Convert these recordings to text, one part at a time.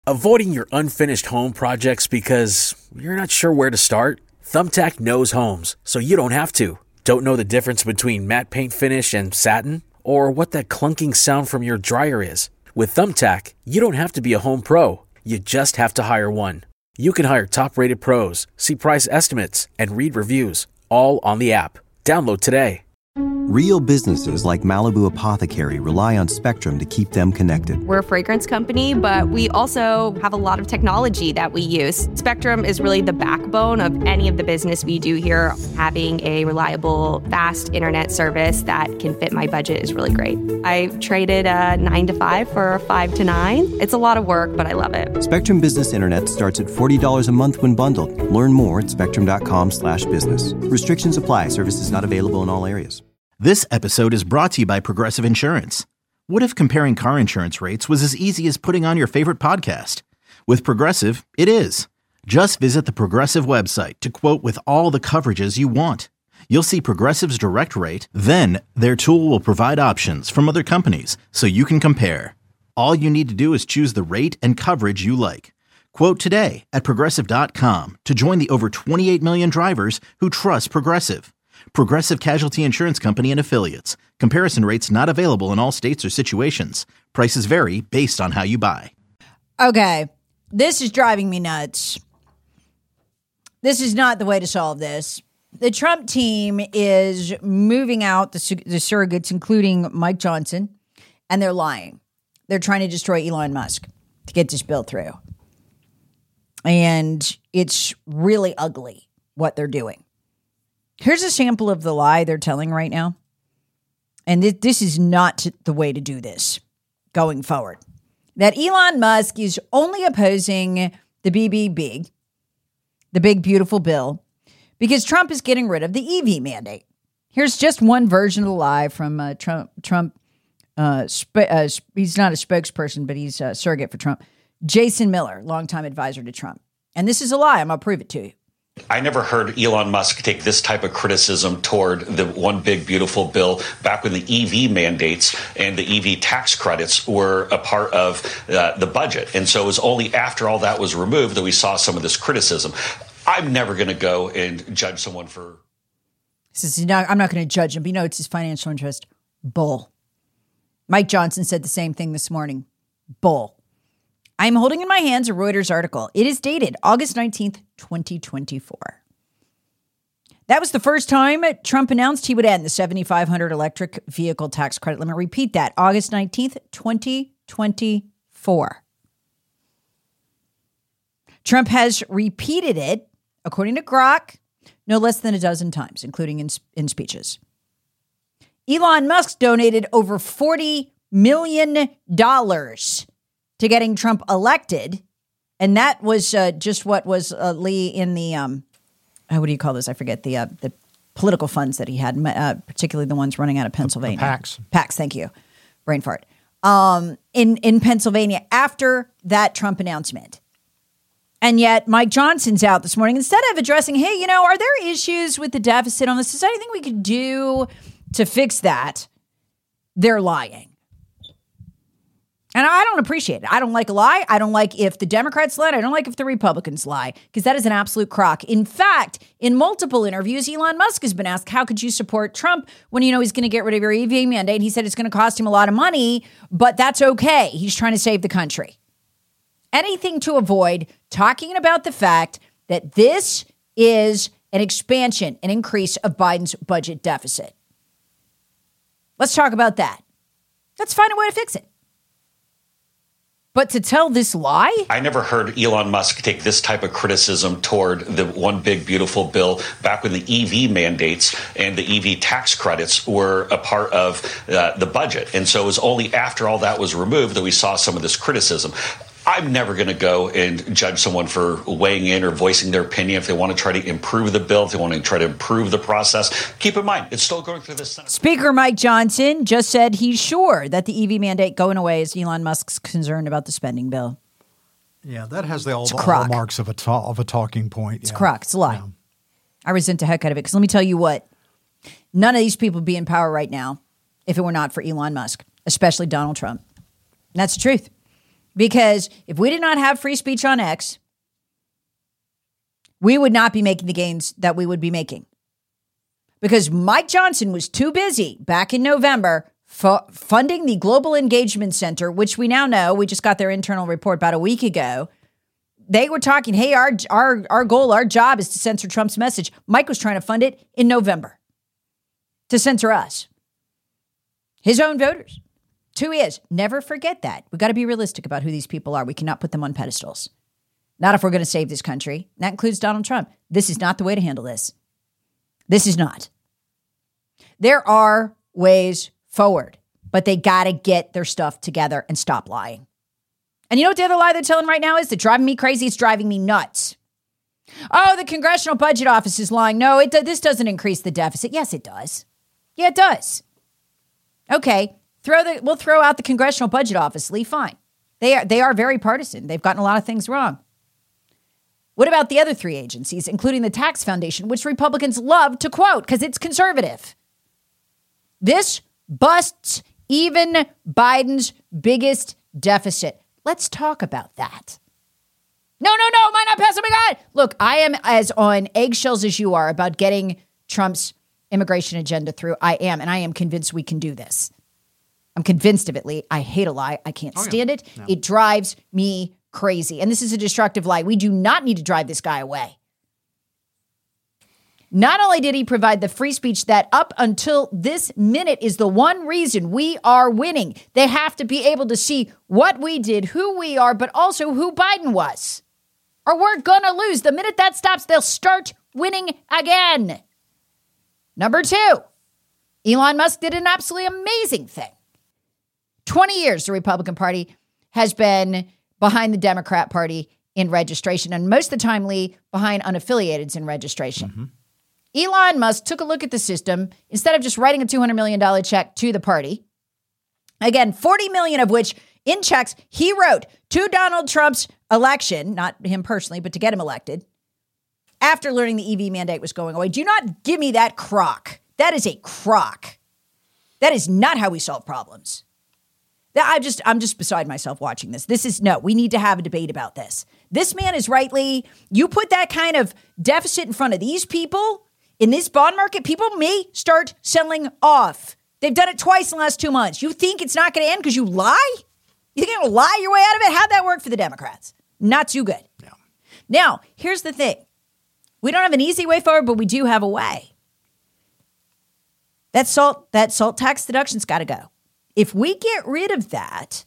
Avoiding your unfinished home projects because you're not sure where to start? Thumbtack knows homes, so you don't have to. Don't know the difference between matte paint finish and satin? Or what that clunking sound from your dryer is? With Thumbtack, you don't have to be a home pro. You just have to hire one. You can hire top-rated pros, see price estimates, and read reviews, all on the app. Download today. Real businesses like Malibu Apothecary rely on Spectrum to keep them connected. We're a fragrance company, but we also have a lot of technology that we use. Spectrum is really the backbone of any of the business we do here. Having a reliable, fast internet service that can fit my budget is really great. I traded a 9 to 5 for a 5 to 9. It's a lot of work, but I love it. Spectrum Business Internet starts at $40 a month when bundled. Learn more at spectrum.com/business. Restrictions apply. Services not available in all areas. This episode is brought to you by Progressive Insurance. What if comparing car insurance rates was as easy as putting on your favorite podcast? With Progressive, it is. Just visit the Progressive website to quote with all the coverages you want. You'll see Progressive's direct rate, then their tool will provide options from other companies so you can compare. All you need to do is choose the rate and coverage you like. Quote today at Progressive.com to join the over 28 million drivers who trust Progressive. Progressive Casualty Insurance Company and Affiliates. Comparison rates not available in all states or situations. Prices vary based on how you buy. Okay, this is driving me nuts. This is not the way to solve this. The Trump team is moving out the surrogates, including Mike Johnson, and they're lying. They're trying to destroy Elon Musk to get this bill through. And it's really ugly what they're doing. Here's a sample of the lie they're telling right now. And this is not the way to do this going forward. That Elon Musk is only opposing the BBB, the big beautiful bill, because Trump is getting rid of the EV mandate. Here's just one version of the lie from Trump. He's not a spokesperson, but he's a surrogate for Trump. Jason Miller, longtime advisor to Trump. And this is a lie. I'm going to prove it to you. I never heard Elon Musk take this type of criticism toward the one big beautiful bill back when the EV mandates and the EV tax credits were a part of the budget. And so it was only after all that was removed that we saw some of this criticism. I'm never going to go and judge someone for. I'm not going to judge him, but it's his financial interest. Bull. Mike Johnson said the same thing this morning. Bull. I'm holding in my hands a Reuters article. It is dated August 19th, 2024. That was the first time Trump announced he would end the $7,500 electric vehicle tax credit. Let me repeat that. August 19th, 2024. Trump has repeated it, according to Grok, no less than a dozen times, including in speeches. Elon Musk donated over $40 million to getting Trump elected. And that was just what was Lee in the, what do you call this? I forget the political funds that he had, particularly the ones running out of Pennsylvania. The PACs. PACs, thank you. Brain fart. In Pennsylvania after that Trump announcement. And yet Mike Johnson's out this morning. Instead of addressing, hey, are there issues with the deficit on this? Is there anything we could do to fix that? They're lying. And I don't appreciate it. I don't like a lie. I don't like if the Democrats lie. I don't like if the Republicans lie, because that is an absolute crock. In fact, in multiple interviews, Elon Musk has been asked, how could you support Trump when he's going to get rid of your EV mandate? He said it's going to cost him a lot of money, but that's okay. He's trying to save the country. Anything to avoid talking about the fact that this is an expansion, an increase of Biden's budget deficit. Let's talk about that. Let's find a way to fix it. But to tell this lie? I never heard Elon Musk take this type of criticism toward the one big beautiful bill back when the EV mandates and the EV tax credits were a part of the budget. And so it was only after all that was removed that we saw some of this criticism. I'm never going to go and judge someone for weighing in or voicing their opinion. If they want to try to improve the bill, if they want to try to improve the process, keep in mind, it's still going through the Senate. Speaker Mike Johnson just said he's sure that the EV mandate going away is Elon Musk's concern about the spending bill. Yeah, that has all the hallmarks of a talking point. It's a crock. It's a lie. Yeah. I resent the heck out of it, because let me tell you what, none of these people would be in power right now if it were not for Elon Musk, especially Donald Trump. And that's the truth. Because if we did not have free speech on X, we would not be making the gains that we would be making. Because Mike Johnson was too busy back in November funding the Global Engagement Center, which we now know, we just got their internal report about a week ago. They were talking, hey, our goal, our job is to censor Trump's message. Mike was trying to fund it in November to censor us, his own voters. 2 is, never forget that. We got to be realistic about who these people are. We cannot put them on pedestals. Not if we're going to save this country. That includes Donald Trump. This is not the way to handle this. This is not. There are ways forward, but they got to get their stuff together and stop lying. And you know what the other lie they're telling right now is? They're driving me crazy. It's driving me nuts. Oh, the Congressional Budget Office is lying. No, this doesn't increase the deficit. Yes, it does. Yeah, it does. Okay, we'll throw out the Congressional Budget Office, Lee. Fine. They are very partisan. They've gotten a lot of things wrong. What about the other 3 agencies, including the Tax Foundation, which Republicans love to quote because it's conservative? This busts even Biden's biggest deficit. Let's talk about that. No, am I not passing? Oh my God. Look, I am as on eggshells as you are about getting Trump's immigration agenda through. I am, and I am convinced we can do this. I'm convinced of it, Lee. I hate a lie. I can't stand it. No. It drives me crazy. And this is a destructive lie. We do not need to drive this guy away. Not only did he provide the free speech that up until this minute is the one reason we are winning. They have to be able to see what we did, who we are, but also who Biden was. Or we're going to lose. The minute that stops, they'll start winning again. Number 2, Elon Musk did an absolutely amazing thing. 20 years, the Republican Party has been behind the Democrat Party in registration, and most of the time, Lee, behind unaffiliateds in registration. Mm-hmm. Elon Musk took a look at the system instead of just writing a $200 million check to the party. Again, $40 million of which in checks he wrote to Donald Trump's election, not him personally, but to get him elected, after learning the EV mandate was going away. Do not give me that crock. That is a crock. That is not how we solve problems. I'm just beside myself watching this. We need to have a debate about this. This man is rightly, you put that kind of deficit in front of these people in this bond market, people may start selling off. They've done it twice in the last 2 months. You think it's not going to end because you lie? You think you're going to lie your way out of it? How'd that work for the Democrats? Not too good. Yeah. Now, here's the thing. We don't have an easy way forward, but we do have a way. That salt tax deduction's got to go. If we get rid of that,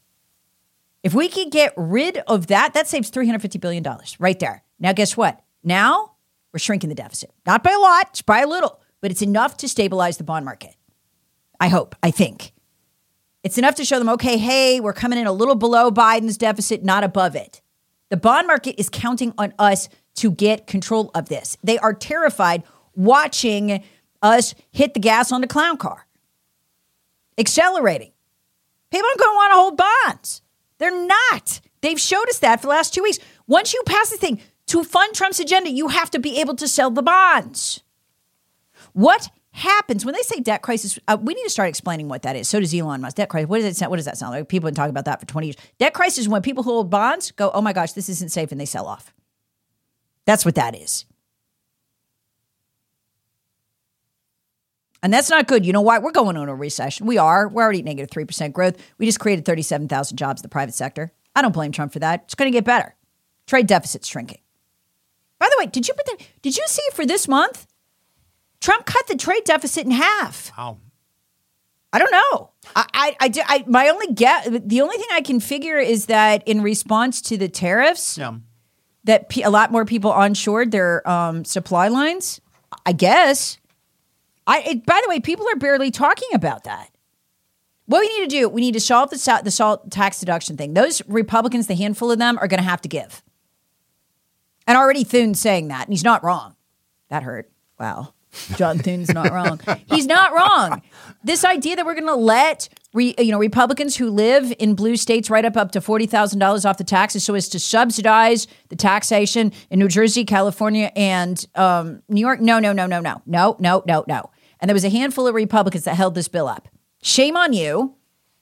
that saves $350 billion right there. Now, guess what? Now we're shrinking the deficit. Not by a lot, just by a little, but it's enough to stabilize the bond market. I think. It's enough to show them, okay, hey, we're coming in a little below Biden's deficit, not above it. The bond market is counting on us to get control of this. They are terrified watching us hit the gas on the clown car. Accelerating. People aren't going to want to hold bonds. They're not. They've showed us that for the last 2 weeks. Once you pass the thing to fund Trump's agenda, you have to be able to sell the bonds. What happens when they say debt crisis? We need to start explaining what that is. So does Elon Musk. Debt crisis. What does that sound like? People have been talking about that for 20 years. Debt crisis is when people who hold bonds go, oh my gosh, this isn't safe, and they sell off. That's what that is. And that's not good. You know why? We're going into a recession. We are. We're already at negative 3% growth. We just created 37,000 jobs in the private sector. I don't blame Trump for that. It's going to get better. Trade deficit's shrinking. By the way, did you see for this month? Trump cut the trade deficit in half. Wow. I don't know. The only thing I can figure is that in response to the tariffs, that a lot more people onshored their supply lines. I guess. By the way, people are barely talking about that. What we need to do, we need to solve the salt tax deduction thing. Those Republicans, the handful of them, are going to have to give. And already Thune's saying that, and he's not wrong. That hurt. Wow. John Thune's not wrong. He's not wrong. This idea that we're going to let Republicans who live in blue states write up to $40,000 off the taxes so as to subsidize the taxation in New Jersey, California, and New York. No. And there was a handful of Republicans that held this bill up. Shame on you.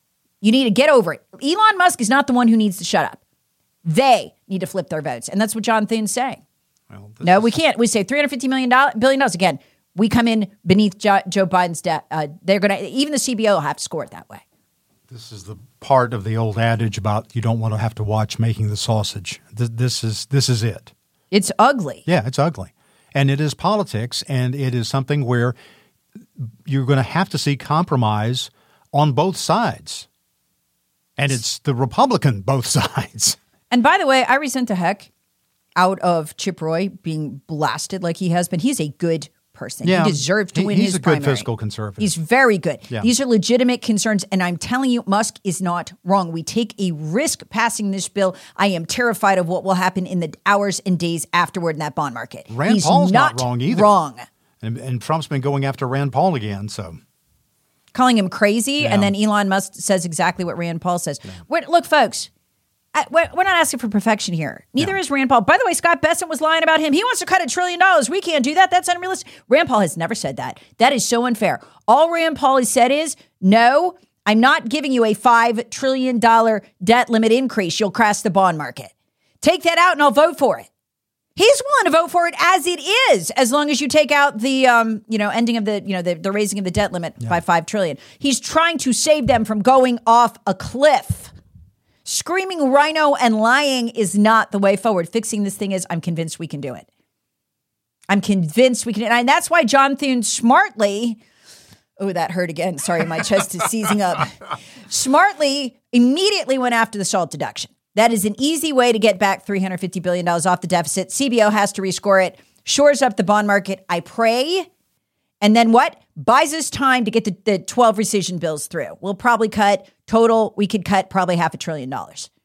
You need to get over it. Elon Musk is not the one who needs to shut up. They need to flip their votes. And that's what John Thune's saying. Well, no, we can't. We say $350 billion. Again, we come in beneath Joe Biden's debt. They're going to, even the CBO will have to score it that way. This is the part of the old adage about you don't want to have to watch making the sausage. This is it. It's ugly. Yeah, it's ugly. And it is politics, and it is something where you're going to have to see compromise on both sides. And it's the Republican both sides. And by the way, I resent the heck out of Chip Roy being blasted like he has been. He's a good person. Yeah, he deserves to win his primary. He's a good fiscal conservative. He's very good. Yeah. These are legitimate concerns. And I'm telling you, Musk is not wrong. We take a risk passing this bill. I am terrified of what will happen in the hours and days afterward in that bond market. Rand Paul's not wrong either. Wrong. And Trump's been going after Rand Paul again, so. Calling him crazy, and then Elon Musk says exactly what Rand Paul says. Yeah. Look, folks, we're not asking for perfection here. Neither is Rand Paul. By the way, Scott Bessent was lying about him. He wants to cut $1 trillion. We can't do that. That's unrealistic. Rand Paul has never said that. That is so unfair. All Rand Paul has said is, no, I'm not giving you a $5 trillion debt limit increase. You'll crash the bond market. Take that out and I'll vote for it. He's willing to vote for it as it is, as long as you take out the, ending of the raising of the debt limit by $5 trillion. He's trying to save them from going off a cliff. Screaming rhino and lying is not the way forward. Fixing this thing is, I'm convinced we can do it. I'm convinced we can. And that's why John Thune smartly, oh, that hurt again. Sorry, my chest is seizing up. Smartly immediately went after the SALT deduction. That is an easy way to get back $350 billion off the deficit. CBO has to rescore it, shores up the bond market, I pray. And then what? Buys us time to get the 12 rescission bills through. We'll probably we could cut probably $500 billion.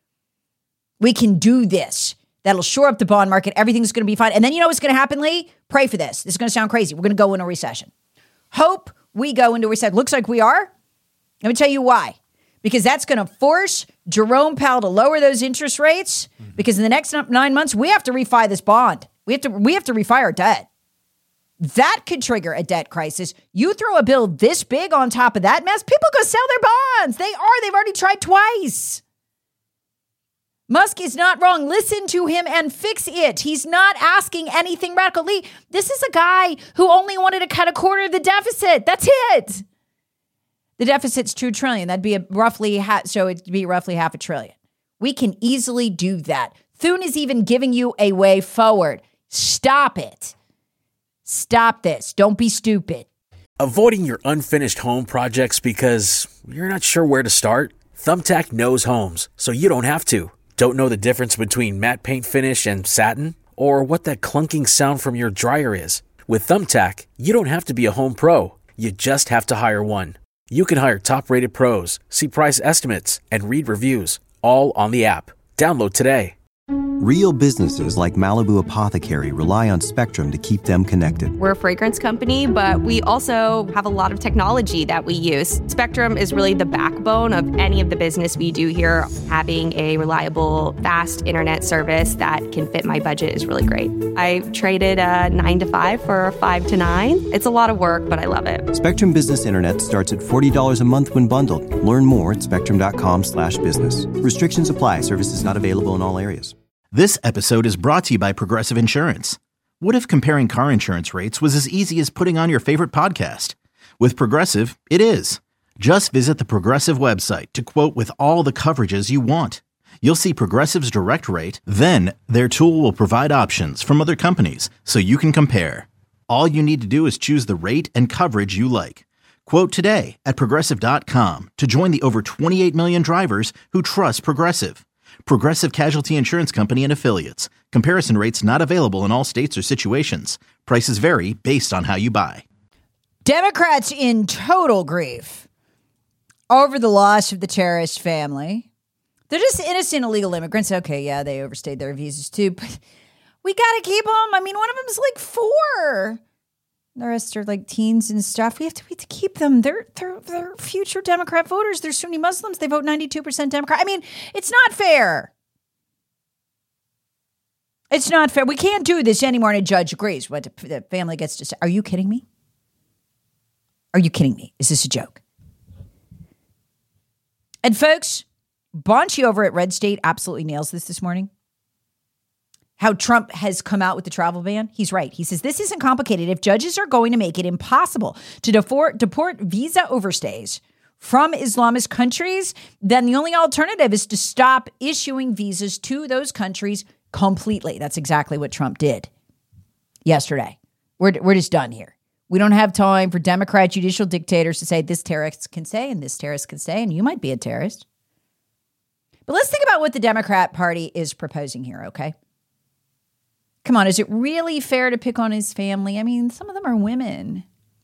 We can do this. That'll shore up the bond market. Everything's going to be fine. And then you know what's going to happen, Lee? Pray for this. This is going to sound crazy. We're going to go into a recession. Hope we go into a recession. Looks like we are. Let me tell you why. Because that's going to force Jerome Powell to lower those interest rates. Because in the next 9 months, we have to refi this bond. We have to refi our debt. That could trigger a debt crisis. You throw a bill this big on top of that mess, people go sell their bonds. They've already tried twice. Musk is not wrong. Listen to him and fix it. He's not asking anything radical. Lee, this is a guy who only wanted to cut a quarter of the deficit. That's it. The deficit's $2 trillion. That'd be so it'd be roughly $500 billion. We can easily do that. Thune is even giving you a way forward. Stop it. Stop this. Don't be stupid. Avoiding your unfinished home projects because you're not sure where to start? Thumbtack knows homes, so you don't have to. Don't know the difference between matte paint finish and satin? Or what that clunking sound from your dryer is? With Thumbtack, you don't have to be a home pro. You just have to hire one. You can hire top-rated pros, see price estimates, and read reviews, all on the app. Download today. Real businesses like Malibu Apothecary rely on Spectrum to keep them connected. We're a fragrance company, but we also have a lot of technology that we use. Spectrum is really the backbone of any of the business we do here. Having a reliable, fast internet service that can fit my budget is really great. I traded a 9 to 5 for a 5 to 9. It's a lot of work, but I love it. Spectrum Business Internet starts at $40 a month when bundled. Learn more at spectrum.com/business. Restrictions apply. Services not available in all areas. This episode is brought to you by Progressive Insurance. What if comparing car insurance rates was as easy as putting on your favorite podcast? With Progressive, it is. Just visit the Progressive website to quote with all the coverages you want. You'll see Progressive's direct rate, then their tool will provide options from other companies so you can compare. All you need to do is choose the rate and coverage you like. Quote today at Progressive.com to join the over 28 million drivers who trust Progressive. Progressive Casualty Insurance Company and Affiliates. Comparison rates not available in all states or situations. Prices vary based on how you buy. Democrats in total grief over the loss of the terrorist family. They're just innocent illegal immigrants. Okay, yeah, they overstayed their visas too, but we got to keep them. I mean, one of them's like 4. The rest are like teens and stuff. We have to keep them. They're future Democrat voters. They're Sunni Muslims. They vote 92% Democrat. I mean, it's not fair. It's not fair. We can't do this anymore. And a judge agrees. What the family gets to say. Are you kidding me? Are you kidding me? Is this a joke? And folks, Bonchi over at Red State absolutely nails this morning. How Trump has come out with the travel ban. He's right. He says, this isn't complicated. If judges are going to make it impossible to deport visa overstays from Islamist countries, then the only alternative is to stop issuing visas to those countries completely. That's exactly what Trump did yesterday. We're just done here. We don't have time for Democrat judicial dictators to say this terrorist can stay and this terrorist can stay, and you might be a terrorist. But let's think about what the Democrat Party is proposing here, okay? Come on, is it really fair to pick on his family? I mean, some of them are women.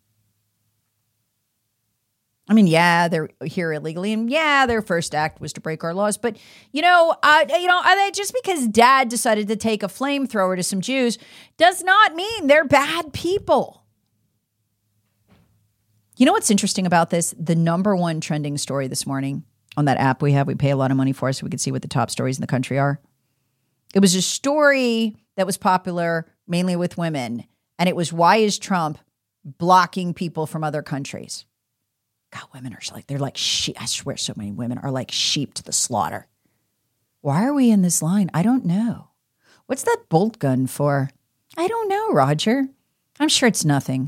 I mean, yeah, they're here illegally, and yeah, their first act was to break our laws. But just because Dad decided to take a flamethrower to some Jews does not mean they're bad people. You know what's interesting about this? The number one trending story this morning on that app we pay a lot of money for, so we can see what the top stories in the country are. It was a story that was popular mainly with women, and it was, why is Trump blocking people from other countries? God, women are they're like sheep. I swear so many women are like sheep to the slaughter. Why are we in this line? I don't know. What's that bolt gun for? I don't know, Roger. I'm sure it's nothing.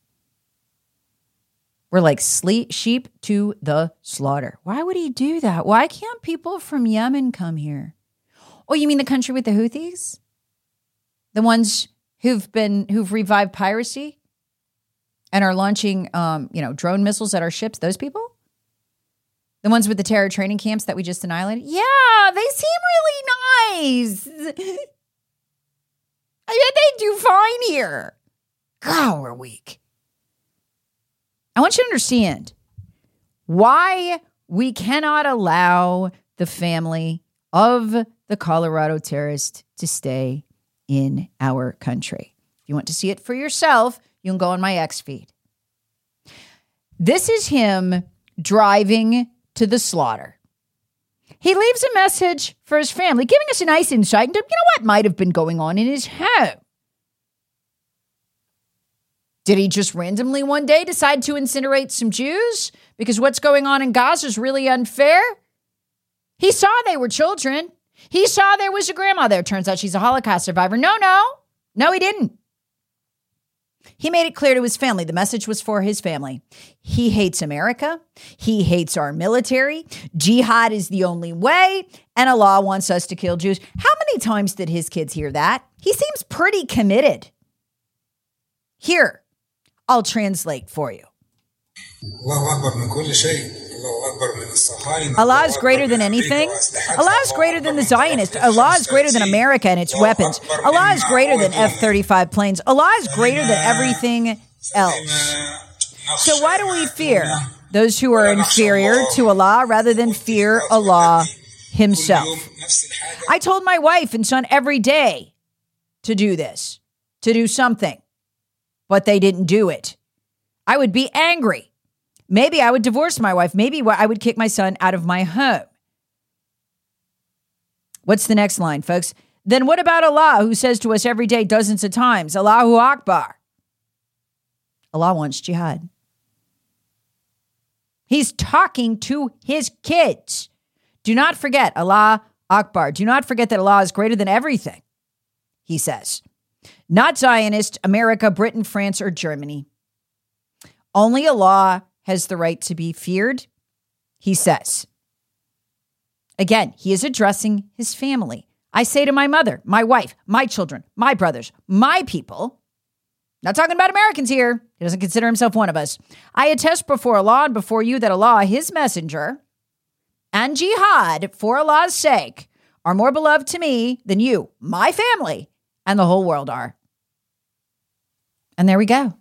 We're like sheep to the slaughter. Why would he do that? Why can't people from Yemen come here? Oh, you mean the country with the Houthis? The ones who've revived piracy and are launching, drone missiles at our ships? Those people? The ones with the terror training camps that we just annihilated? Yeah, they seem really nice. I bet they do fine here. God, we're weak. I want you to understand why we cannot allow the family of the Colorado terrorist to stay in our country. If you want to see it for yourself, you can go on my X feed. This is him driving to the slaughter. He leaves a message for his family, giving us a nice insight into, what might have been going on in his home. Did he just randomly one day decide to incinerate some Jews because what's going on in Gaza is really unfair? He saw they were children. He saw there was a grandma there. Turns out she's a Holocaust survivor. No, he didn't. He made it clear to his family. The message was for his family. He hates America. He hates our military. Jihad is the only way. And Allah wants us to kill Jews. How many times did his kids hear that? He seems pretty committed. Here, I'll translate for you. Allah is greater than anything. Allah is greater than the Zionists. Allah is greater than America and its weapons. Allah is greater than F-35 planes. Allah is greater than everything else. So why do we fear those who are inferior to Allah rather than fear Allah himself? I told my wife and son every day to do this, to do something, but they didn't do it. I would be angry. Maybe I would divorce my wife. Maybe I would kick my son out of my home. What's the next line, folks? Then what about Allah, who says to us every day dozens of times, Allahu Akbar? Allah wants jihad. He's talking to his kids. Do not forget Allah Akbar. Do not forget that Allah is greater than everything, he says. Not Zionist, America, Britain, France, or Germany. Only Allah has the right to be feared, he says. Again, he is addressing his family. I say to my mother, my wife, my children, my brothers, my people, not talking about Americans here. He doesn't consider himself one of us. I attest before Allah and before you that Allah, his messenger, and jihad for Allah's sake are more beloved to me than you, my family, and the whole world are. And there we go.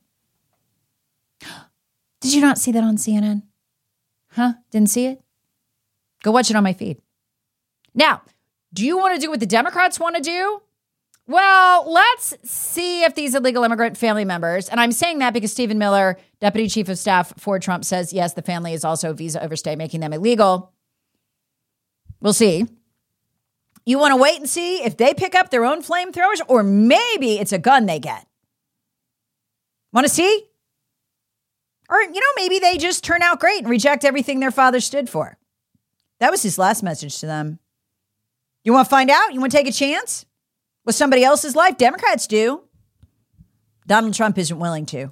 Did you not see that on CNN? Huh? Didn't see it? Go watch it on my feed. Now, do you want to do what the Democrats want to do? Well, let's see if these illegal immigrant family members, and I'm saying that because Stephen Miller, Deputy Chief of Staff for Trump, says, yes, the family is also visa overstay, making them illegal. We'll see. You want to wait and see if they pick up their own flamethrowers, or maybe it's a gun they get. Want to see? Or, maybe they just turn out great and reject everything their father stood for. That was his last message to them. You want to find out? You want to take a chance with somebody else's life? Democrats do. Donald Trump isn't willing to.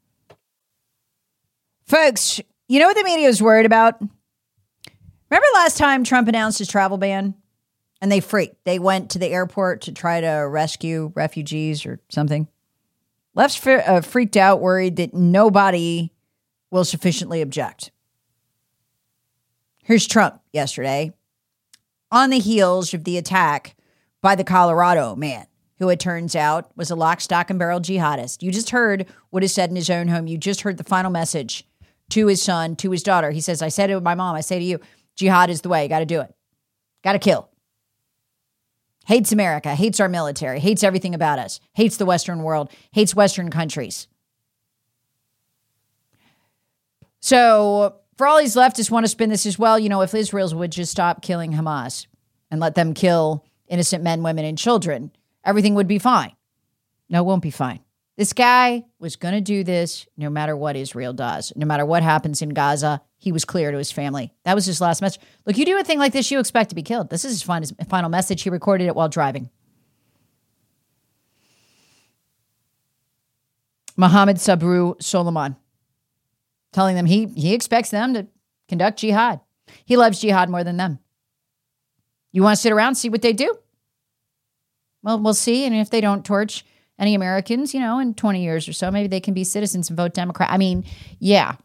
Folks, you know what the media is worried about? Remember last time Trump announced his travel ban? And they freaked. They went to the airport to try to rescue refugees or something. Left's freaked out, worried that nobody will sufficiently object. Here's Trump yesterday on the heels of the attack by the Colorado man, who it turns out was a lock, stock, and barrel jihadist. You just heard what is said in his own home. You just heard the final message to his son, to his daughter. He says, I said it with my mom. I say to you, jihad is the way. Got to do it. Got to kill. Hates America, hates our military, hates everything about us, hates the Western world, hates Western countries. So for all these leftists want to spin this as well, you know, if Israel would just stop killing Hamas and let them kill innocent men, women, and children, everything would be fine. No, it won't be fine. This guy was going to do this no matter what Israel does, no matter what happens in Gaza. He was clear to his family. That was his last message. Look, you do a thing like this, you expect to be killed. This is his final message. He recorded it while driving. Mohammed Sabru Soliman, telling them he expects them to conduct jihad. He loves jihad more than them. You want to sit around and see what they do? Well, we'll see. And if they don't torch any Americans, you know, in 20 years or so, maybe they can be citizens and vote Democrat. I mean, yeah.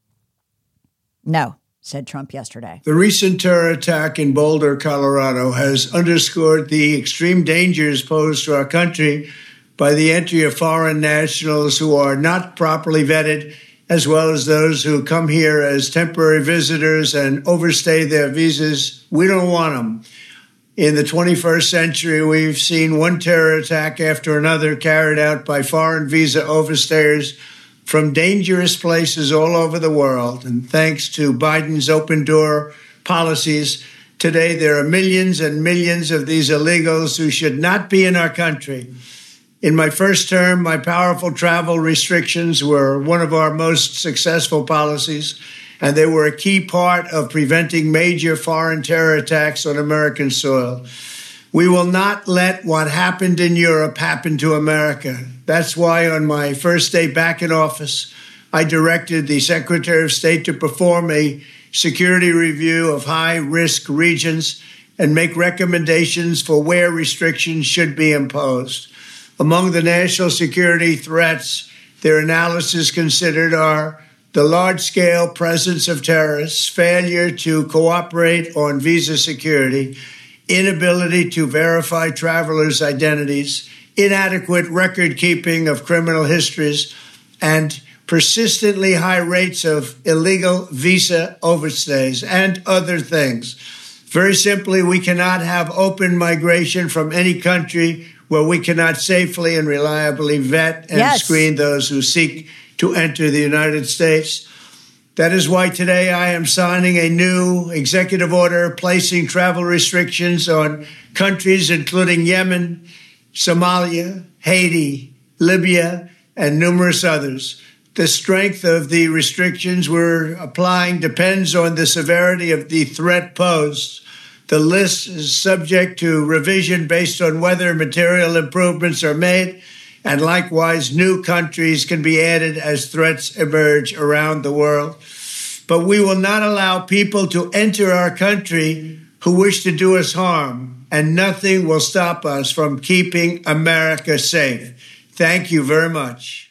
No, said Trump yesterday. The recent terror attack in Boulder, Colorado, has underscored the extreme dangers posed to our country by the entry of foreign nationals who are not properly vetted, as well as those who come here as temporary visitors and overstay their visas. We don't want them. In the 21st century, we've seen one terror attack after another carried out by foreign visa overstayers from dangerous places all over the world. And thanks to Biden's open door policies, today there are millions and millions of these illegals who should not be in our country. In my first term, my powerful travel restrictions were one of our most successful policies, and they were a key part of preventing major foreign terror attacks on American soil. We will not let what happened in Europe happen to America. That's why on my first day back in office, I directed the Secretary of State to perform a security review of high-risk regions and make recommendations for where restrictions should be imposed. Among the national security threats their analysis considered are the large-scale presence of terrorists, failure to cooperate on visa security, inability to verify travelers' identities, inadequate record-keeping of criminal histories, and persistently high rates of illegal visa overstays, and other things. Very simply, we cannot have open migration from any country where we cannot safely and reliably vet and screen those who seek to enter the United States. That is why today I am signing a new executive order placing travel restrictions on countries including Yemen, Somalia, Haiti, Libya, and numerous others. The strength of the restrictions we're applying depends on the severity of the threat posed. The list is subject to revision based on whether material improvements are made, and likewise, new countries can be added as threats emerge around the world. But we will not allow people to enter our country who wish to do us harm, and nothing will stop us from keeping America safe. Thank you very much.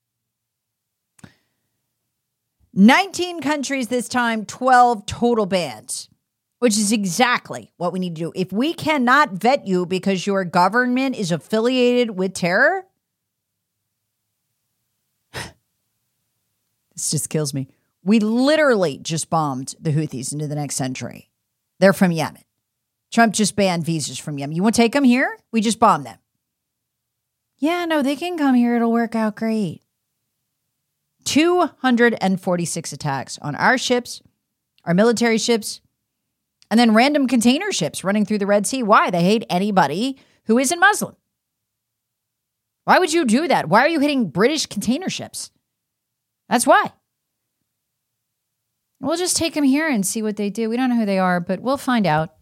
19 countries this time, 12 total bans, which is exactly what we need to do. If we cannot vet you because your government is affiliated with terror, this just kills me. We literally just bombed the Houthis into the next century. They're from Yemen. Trump just banned visas from Yemen. You want to take them here? We just bombed them. Yeah, no, they can come here. It'll work out great. 246 attacks on our ships, our military ships, and then random container ships running through the Red Sea. Why? They hate anybody who isn't Muslim. Why would you do that? Why are you hitting British container ships? That's why. We'll just take them here and see what they do. We don't know who they are, but we'll find out.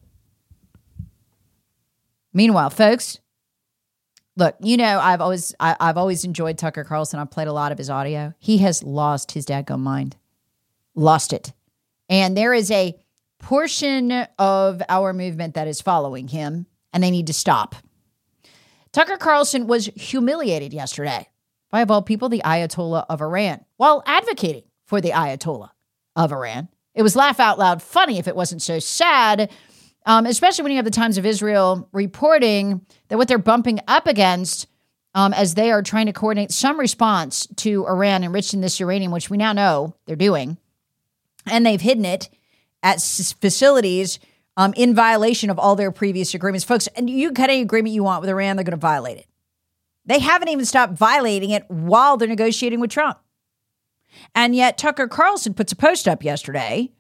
Meanwhile, folks, look, you know, I've always enjoyed Tucker Carlson. I've played a lot of his audio. He has lost his dadgum mind. Lost it. And there is a portion of our movement that is following him, and they need to stop. Tucker Carlson was humiliated yesterday by, of all people, the Ayatollah of Iran, while advocating for the Ayatollah of Iran. It was laugh out loud funny if it wasn't so sad, especially when you have the Times of Israel reporting that what they're bumping up against as they are trying to coordinate some response to Iran enriching this uranium, which we now know they're doing, and they've hidden it at facilities in violation of all their previous agreements. Folks, and you cut any agreement you want with Iran, they're going to violate it. They haven't even stopped violating it while they're negotiating with Trump. And yet Tucker Carlson puts a post up yesterday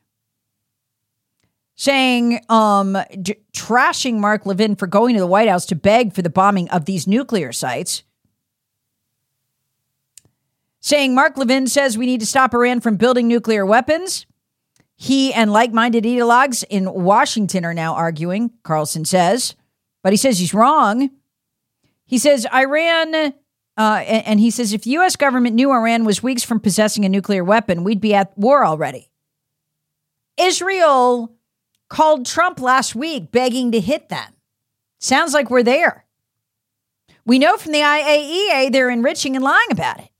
saying, trashing Mark Levin for going to the White House to beg for the bombing of these nuclear sites. Saying Mark Levin says we need to stop Iran from building nuclear weapons. He and like-minded ideologues in Washington are now arguing, Carlson says, but he says he's wrong. He says Iran, and he says if the U.S. government knew Iran was weeks from possessing a nuclear weapon, we'd be at war already. Israel called Trump last week begging to hit them. Sounds like we're there. We know from the IAEA they're enriching and lying about it.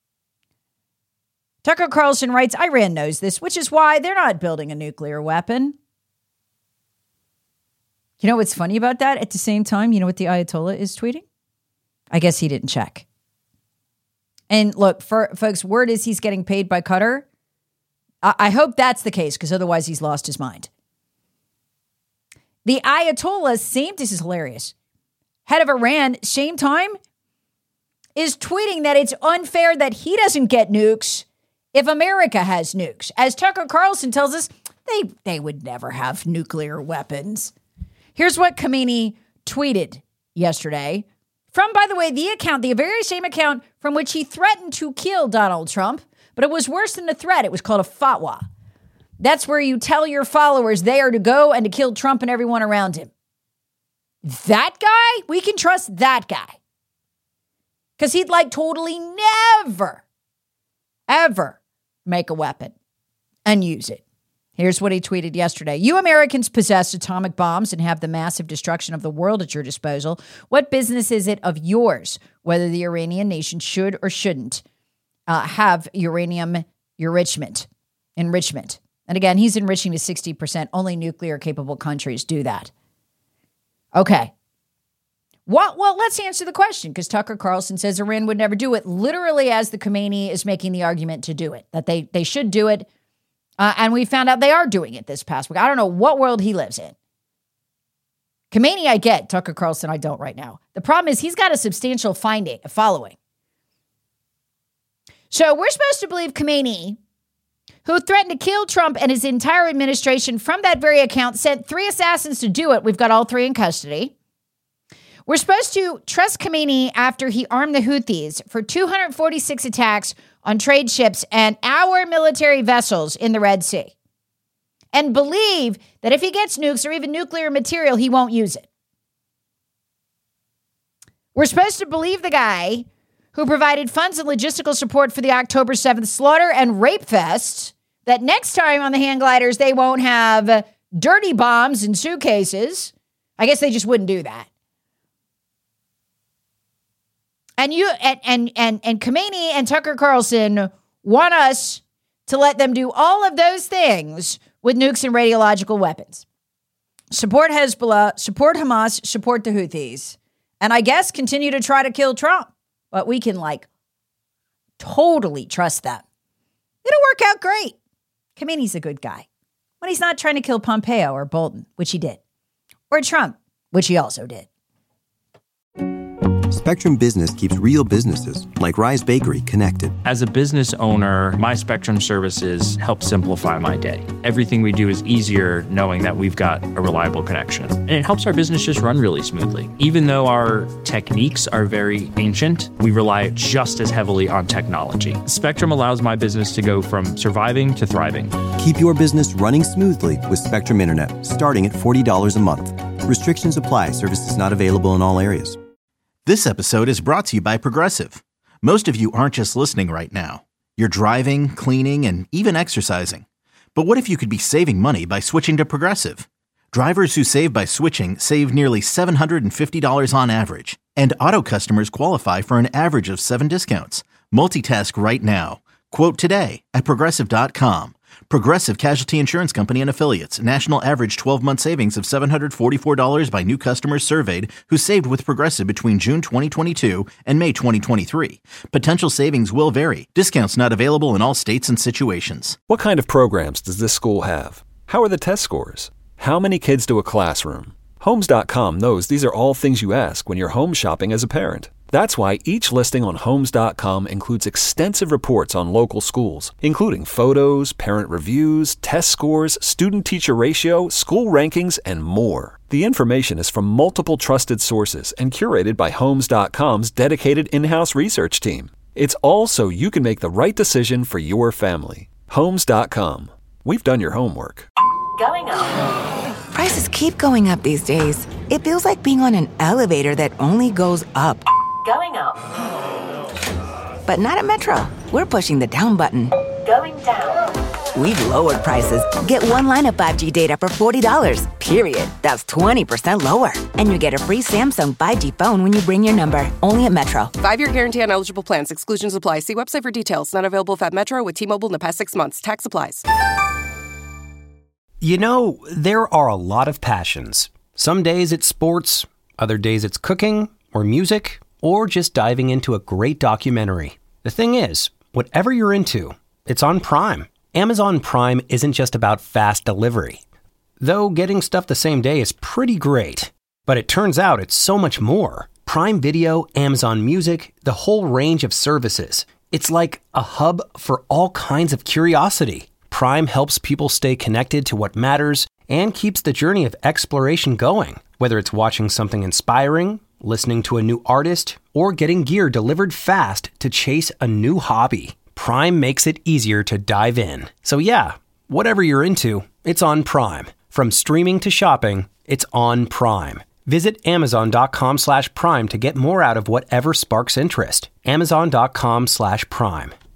Tucker Carlson writes, Iran knows this, which is why they're not building a nuclear weapon. You know what's funny about that? At the same time, you know what the Ayatollah is tweeting? I guess he didn't check. And look, folks, word is he's getting paid by Qatar. I hope that's the case, because otherwise he's lost his mind. The Ayatollah, this is hilarious, head of Iran, same time, is tweeting that it's unfair that he doesn't get nukes if America has nukes. As Tucker Carlson tells us, they would never have nuclear weapons. Here's what Khamenei tweeted yesterday from, by the way, the very same account from which he threatened to kill Donald Trump, but it was worse than a threat. It was called a fatwa. That's where you tell your followers they are to go and to kill Trump and everyone around him. That guy, we can trust that guy. Because he'd totally never, ever make a weapon and use it. Here's what he tweeted yesterday. You Americans possess atomic bombs and have the massive destruction of the world at your disposal. What business is it of yours whether the Iranian nation should or shouldn't have uranium enrichment? And again, he's enriching to 60%. Only nuclear-capable countries do that. Okay. Well, let's answer the question, because Tucker Carlson says Iran would never do it, literally as the Khamenei is making the argument to do it, that they should do it. And we found out they are doing it this past week. I don't know what world he lives in. Khamenei, I get. Tucker Carlson, I don't right now. The problem is he's got a substantial following. So we're supposed to believe Khamenei, who threatened to kill Trump and his entire administration from that very account, sent 3 assassins to do it. We've got all 3 in custody. We're supposed to trust Khamenei after he armed the Houthis for 246 attacks on trade ships and our military vessels in the Red Sea, and believe that if he gets nukes or even nuclear material, he won't use it. We're supposed to believe the guy who provided funds and logistical support for the October 7th slaughter and rape fest, that next time on the hand gliders, they won't have dirty bombs in suitcases. I guess they just wouldn't do that. And Khamenei and Tucker Carlson want us to let them do all of those things with nukes and radiological weapons. Support Hezbollah, support Hamas, support the Houthis. And I guess continue to try to kill Trump. But we can totally trust them. It'll work out great. Khamenei's a good guy. When he's not trying to kill Pompeo or Bolton, which he did. Or Trump, which he also did. Spectrum Business keeps real businesses, like Rise Bakery, connected. As a business owner, my Spectrum services help simplify my day. Everything we do is easier knowing that we've got a reliable connection. And it helps our business just run really smoothly. Even though our techniques are very ancient, we rely just as heavily on technology. Spectrum allows my business to go from surviving to thriving. Keep your business running smoothly with Spectrum Internet, starting at $40 a month. Restrictions apply. Services not available in all areas. This episode is brought to you by Progressive. Most of you aren't just listening right now. You're driving, cleaning, and even exercising. But what if you could be saving money by switching to Progressive? Drivers who save by switching save nearly $750 on average. And auto customers qualify for an average of 7 discounts. Multitask right now. Quote today at Progressive.com. Progressive Casualty Insurance Company and Affiliates. National average 12-month savings of $744 by new customers surveyed who saved with Progressive between June 2022 and May 2023. Potential savings will vary. Discounts not available in all states and situations. What kind of programs does this school have? How are the test scores? How many kids do a classroom? Homes.com knows these are all things you ask when you're home shopping as a parent. That's why each listing on Homes.com includes extensive reports on local schools, including photos, parent reviews, test scores, student-teacher ratio, school rankings, and more. The information is from multiple trusted sources and curated by Homes.com's dedicated in-house research team. It's all so you can make the right decision for your family. Homes.com. We've done your homework. Going up. Prices keep going up these days. It feels like being on an elevator that only goes up. Going up. But not at Metro. We're pushing the down button. Going down. We've lowered prices. Get one line of 5G data for $40, period. That's 20% lower. And you get a free Samsung 5G phone when you bring your number. Only at Metro. 5-year guarantee on eligible plans. Exclusions apply. See website for details. Not available if at Metro with T-Mobile in the past 6 months. Tax applies. You know, there are a lot of passions. Some days it's sports. Other days it's cooking or music, or just diving into a great documentary. The thing is, whatever you're into, it's on Prime. Amazon Prime isn't just about fast delivery. Though getting stuff the same day is pretty great. But it turns out it's so much more. Prime Video, Amazon Music, the whole range of services. It's like a hub for all kinds of curiosity. Prime helps people stay connected to what matters and keeps the journey of exploration going. Whether it's watching something inspiring, listening to a new artist, or getting gear delivered fast to chase a new hobby, Prime makes it easier to dive in. So yeah, whatever you're into, it's on Prime. From streaming to shopping, it's on Prime. Visit Amazon.com/Prime to get more out of whatever sparks interest. Amazon.com/Prime.